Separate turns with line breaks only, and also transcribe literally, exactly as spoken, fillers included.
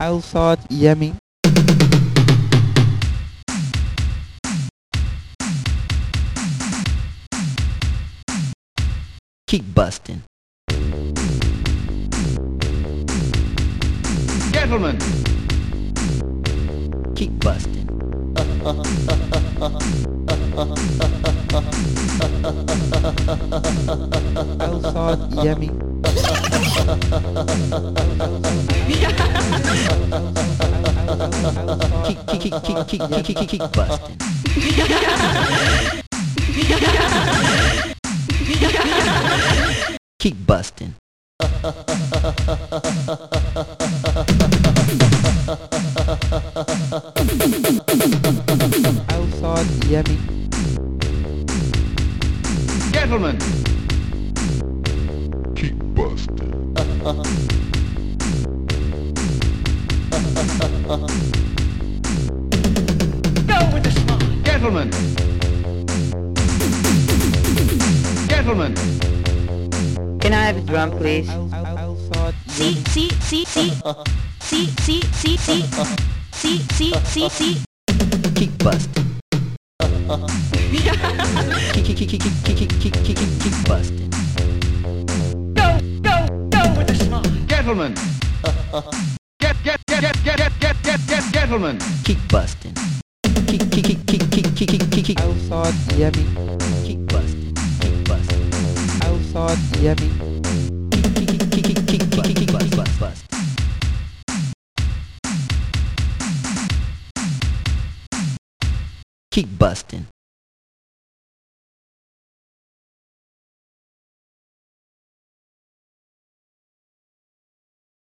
I thought yummy. Kick busting.
Gentlemen,
Kick busting. I thought yummy. Kick, kick, kick, kick, kick, kick, kick, kick busting. Kick busting. I thought yummy.
gentlemen,
Kick busting.
go with the smile. Gentlemen, gentlemen,
Can I have a drum, please?
I, I, I thought
See, see, see, see, see, see, see, see, see, see, see, see.
kick busting. Kick, kick, kick, kick, kick, kick, kick, kick, kick, kick busting.
go, go, go with the smile. Gentlemen, get, get, get, get, get, get, get, get, get, gentlemen,
Kick busting. Kick, kick, kick, kick, kick, kick, kick, kick, kick. I thought yummy. Kick busting. Kick busting. I thought yummy. Kick, kick, kick, kick, kick, kick, kick, kick, bust, bust, bust. Kick busting.